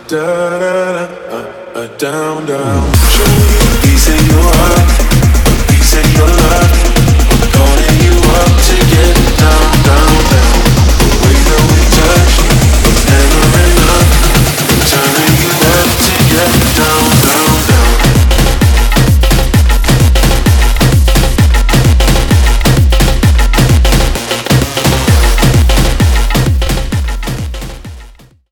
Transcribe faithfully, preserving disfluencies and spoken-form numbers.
Da da da, uh, uh, down down. Show me a piece of your heart.